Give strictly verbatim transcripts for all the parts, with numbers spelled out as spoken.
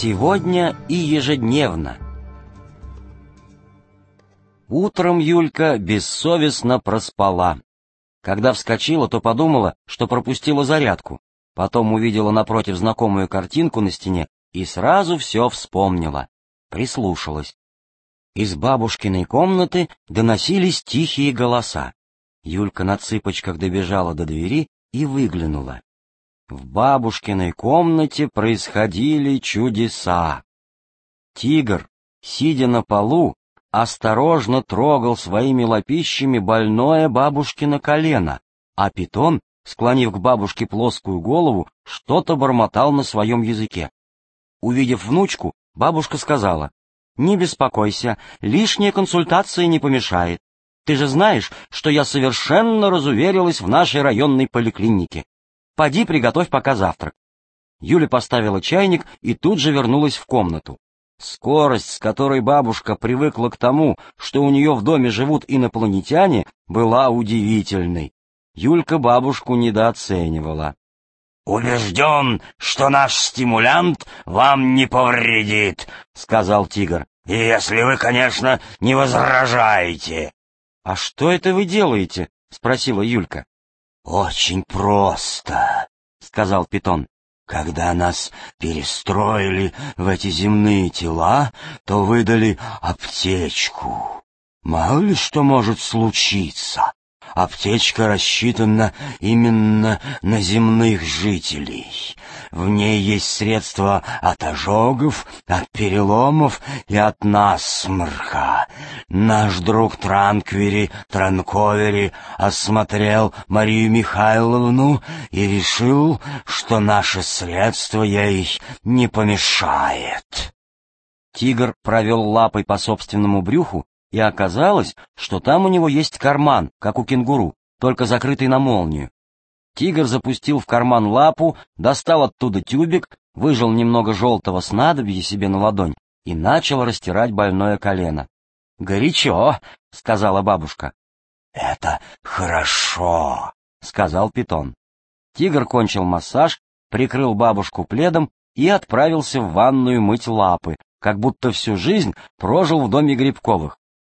Сегодня и ежедневно. Утром Юлька бессовестно проспала. Когда вскочила, то подумала, что пропустила зарядку. Потом увидела напротив знакомую картинку на стене и сразу все вспомнила. Прислушалась. Из бабушкиной комнаты доносились тихие голоса. Юлька на цыпочках добежала до двери и выглянула. В бабушкиной комнате происходили чудеса. Тигр, сидя на полу, осторожно трогал своими лапищами больное бабушкино колено, а питон, склонив к бабушке плоскую голову, что-то бормотал на своем языке. Увидев внучку, бабушка сказала: «Не беспокойся, лишняя консультация не помешает. Ты же знаешь, что я совершенно разуверилась в нашей районной поликлинике. Поди приготовь пока завтрак». Юля поставила чайник и тут же вернулась в комнату. Скорость, с которой бабушка привыкла к тому, что у нее в доме живут инопланетяне, была удивительной. Юлька бабушку недооценивала. «Убежден, что наш стимулянт вам не повредит», — сказал тигр. «И если вы, конечно, не возражаете». «А что это вы делаете?» — спросила Юлька. «Очень просто», — сказал питон. «Когда нас перестроили в эти земные тела, то выдали аптечку. Мало ли что может случиться. Аптечка рассчитана именно на земных жителей. В ней есть средства от ожогов, от переломов и от насморка. Наш друг Транквери, Транковери осмотрел Марию Михайловну и решил, что наше средство ей не помешает». Тигр провел лапой по собственному брюху, и оказалось, что там у него есть карман, как у кенгуру, только закрытый на молнию. Тигр запустил в карман лапу, достал оттуда тюбик, выжал немного желтого снадобья себе на ладонь и начал растирать больное колено. «Горячо», — сказала бабушка. «Это хорошо», — сказал питон. Тигр кончил массаж, прикрыл бабушку пледом и отправился в ванную мыть лапы, как будто всю жизнь прожил в доме Грибковых.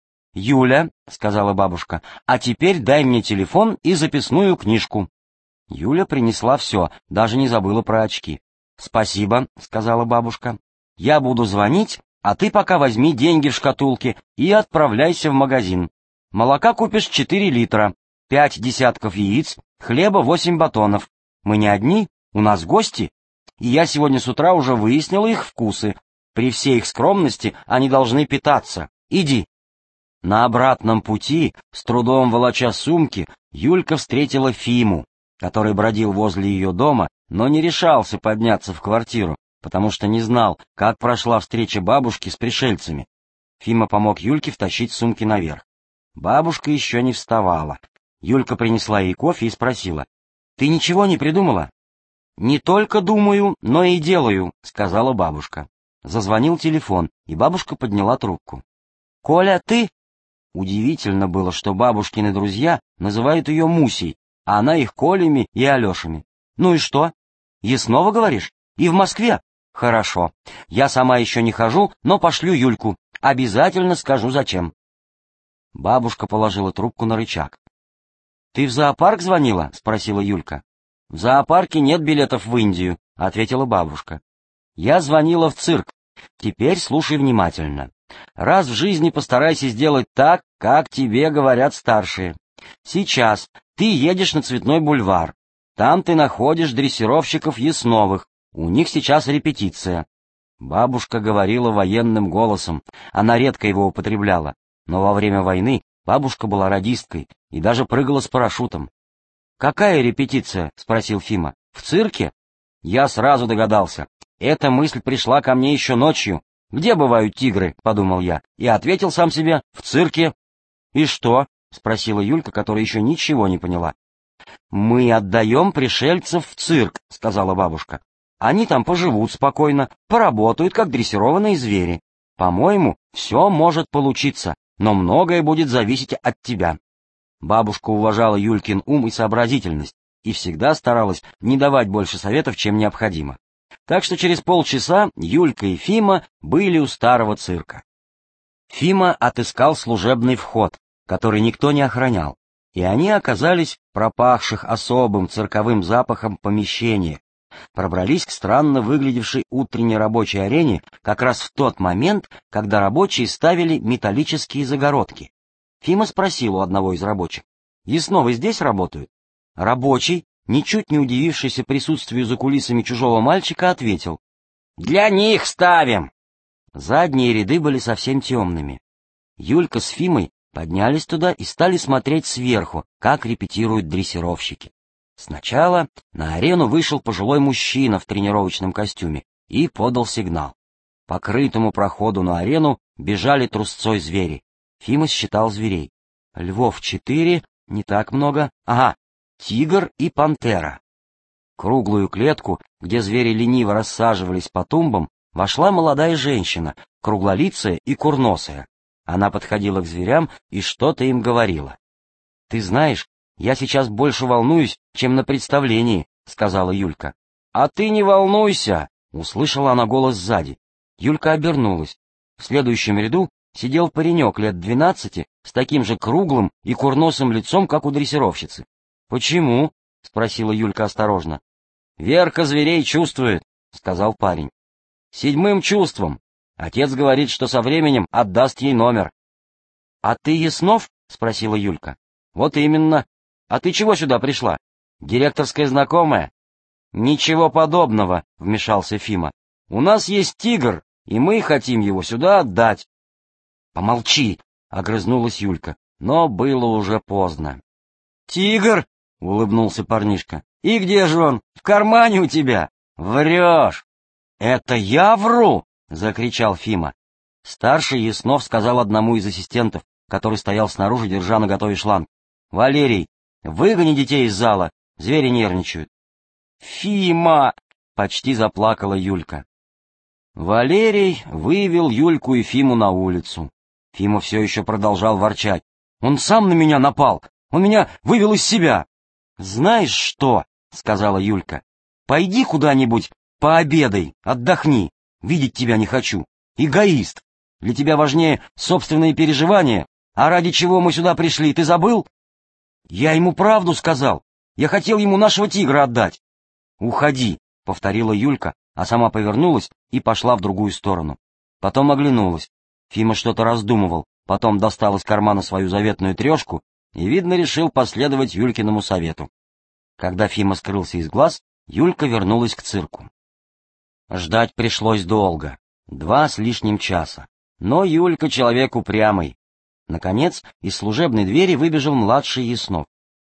«Юля», — сказала бабушка, — «а теперь дай мне телефон и записную книжку». Юля принесла все, даже не забыла про очки. «Спасибо», — сказала бабушка. «Я буду звонить, а ты пока возьми деньги в шкатулке и отправляйся в магазин. Молока купишь четыре литра, пять десятков яиц, хлеба восемь батонов. Мы не одни, у нас гости, и я сегодня с утра уже выяснила их вкусы. При всей их скромности они должны питаться. Иди». На обратном пути, с трудом волоча сумки, Юлька встретила Фиму, который бродил возле ее дома, но не решался подняться в квартиру, потому что не знал, как прошла встреча бабушки с пришельцами. Фима помог Юльке втащить сумки наверх. Бабушка еще не вставала. Юлька принесла ей кофе и спросила: «Ты ничего не придумала?» «Не только думаю, но и делаю», — сказала бабушка. Зазвонил телефон, и бабушка подняла трубку. «Коля, ты?» Удивительно было, что бабушкины друзья называют ее Мусей, а она их Колями и Алешами. «Ну и что? Яснова, говоришь? И в Москве? Хорошо. Я сама еще не хожу, но пошлю Юльку. Обязательно скажу, зачем». Бабушка положила трубку на рычаг. «Ты в зоопарк звонила?» — спросила Юлька. «В зоопарке нет билетов в Индию», — ответила бабушка. «Я звонила в цирк. Теперь слушай внимательно. Раз в жизни постарайся сделать так, как тебе говорят старшие. Сейчас ты едешь на Цветной бульвар. Там ты находишь дрессировщиков Ясновых. У них сейчас репетиция». Бабушка говорила военным голосом. Она редко его употребляла. Но во время войны бабушка была радисткой и даже прыгала с парашютом. «Какая репетиция?» — спросил Фима. «В цирке?» Я сразу догадался. Эта мысль пришла ко мне еще ночью. «Где бывают тигры?» — подумал я, и ответил сам себе: «В цирке». «И что?» — спросила Юлька, которая еще ничего не поняла. «Мы отдаем пришельцев в цирк», — сказала бабушка. «Они там поживут спокойно, поработают, как дрессированные звери. По-моему, все может получиться, но многое будет зависеть от тебя». Бабушка уважала Юлькин ум и сообразительность и всегда старалась не давать больше советов, чем необходимо. Так что через полчаса Юлька и Фима были у старого цирка. Фима отыскал служебный вход, который никто не охранял, и они оказались в пропахших особым цирковым запахом помещениях, пробрались к странно выглядевшей утренней рабочей арене как раз в тот момент, когда рабочие ставили металлические загородки. Фима спросил у одного из рабочих: «Ясновы здесь работают?» Рабочий, ничуть не удивившийся присутствию за кулисами чужого мальчика, ответил: «Для них ставим!» Задние ряды были совсем темными. Юлька с Фимой поднялись туда и стали смотреть сверху, как репетируют дрессировщики. Сначала на арену вышел пожилой мужчина в тренировочном костюме и подал сигнал. По крытому проходу на арену бежали трусцой звери. Фима считал зверей. Львов четыре, не так много. Ага, тигр и пантера. В круглую клетку, где звери лениво рассаживались по тумбам, вошла молодая женщина, круглолицая и курносая. Она подходила к зверям и что-то им говорила. — Ты знаешь, я сейчас больше волнуюсь, чем на представлении, — сказала Юлька. — А ты не волнуйся, — услышала она голос сзади. Юлька обернулась. В следующем ряду сидел паренек лет двенадцати с таким же круглым и курносым лицом, как у дрессировщицы. — Почему? — спросила Юлька осторожно. — Верка зверей чувствует, — сказал парень. — Седьмым чувством. Отец говорит, что со временем отдаст ей номер. — А ты Яснов? — спросила Юлька. — Вот именно. А ты чего сюда пришла? Директорская знакомая? — Ничего подобного, — вмешался Фима. — У нас есть тигр, и мы хотим его сюда отдать. — Помолчи, — огрызнулась Юлька, но было уже поздно. — Тигр? — улыбнулся парнишка. — И где же он? В кармане у тебя? Врешь. — Это я вру! — закричал Фима. Старший Яснов сказал одному из ассистентов, который стоял снаружи, держа наготове шланг: — Валерий, выгони детей из зала, звери нервничают. — Фима! — почти заплакала Юлька. Валерий вывел Юльку и Фиму на улицу. Фима все еще продолжал ворчать. — Он сам на меня напал! Он меня вывел из себя! — Знаешь что? — сказала Юлька. — Пойди куда-нибудь пообедай, отдохни. Видеть тебя не хочу. Эгоист. Для тебя важнее собственные переживания. А ради чего мы сюда пришли, ты забыл? Я ему правду сказал. Я хотел ему нашего тигра отдать. Уходи, — повторила Юлька, а сама повернулась и пошла в другую сторону. Потом оглянулась. Фима что-то раздумывал, потом достал из кармана свою заветную трешку и, видно, решил последовать Юлькиному совету. Когда Фима скрылся из глаз, Юлька вернулась к цирку. Ждать пришлось долго, два с лишним часа, но Юлька человек упрямый. Наконец, из служебной двери выбежал младший Яснов.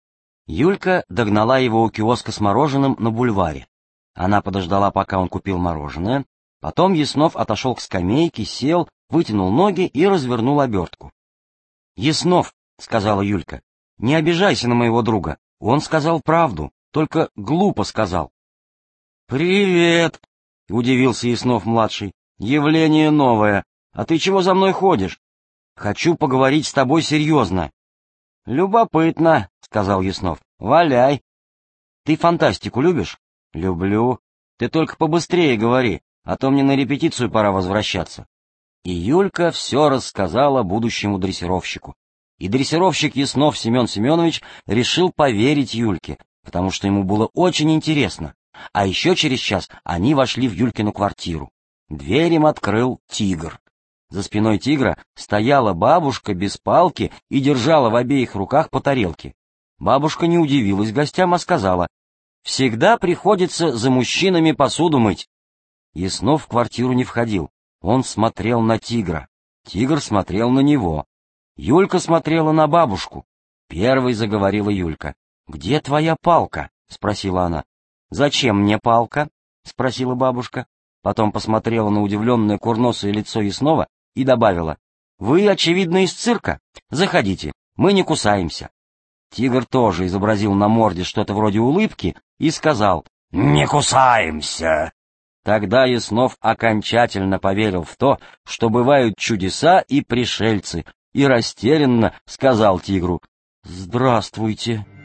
Юлька догнала его у киоска с мороженым на бульваре. Она подождала, пока он купил мороженое, потом Яснов отошел к скамейке, сел, вытянул ноги и развернул обертку. — Яснов, — сказала Юлька, — не обижайся на моего друга, он сказал правду, только глупо сказал. — Привет! — удивился Яснов-младший. — Явление новое. А ты чего за мной ходишь? — Хочу поговорить с тобой серьезно. — Любопытно, — сказал Яснов. — Валяй. — Ты фантастику любишь? — Люблю. Ты только побыстрее говори, а то мне на репетицию пора возвращаться. И Юлька все рассказала будущему дрессировщику. И дрессировщик Яснов Семен Семенович решил поверить Юльке, потому что ему было очень интересно. А еще через час они вошли в Юлькину квартиру. Дверь им открыл тигр. За спиной тигра стояла бабушка без палки и держала в обеих руках по тарелке. Бабушка не удивилась гостям, а сказала: «Всегда приходится за мужчинами посуду мыть». Яснов в квартиру не входил. Он смотрел на тигра. Тигр смотрел на него. Юлька смотрела на бабушку. Первой заговорила Юлька. «Где твоя палка?» — спросила она. «Зачем мне палка?» — спросила бабушка. Потом посмотрела на удивленное курносое лицо Яснова и добавила: «Вы, очевидно, из цирка? Заходите, мы не кусаемся». Тигр тоже изобразил на морде что-то вроде улыбки и сказал: «Не кусаемся». Тогда Яснов окончательно поверил в то, что бывают чудеса и пришельцы, и растерянно сказал тигру: «Здравствуйте».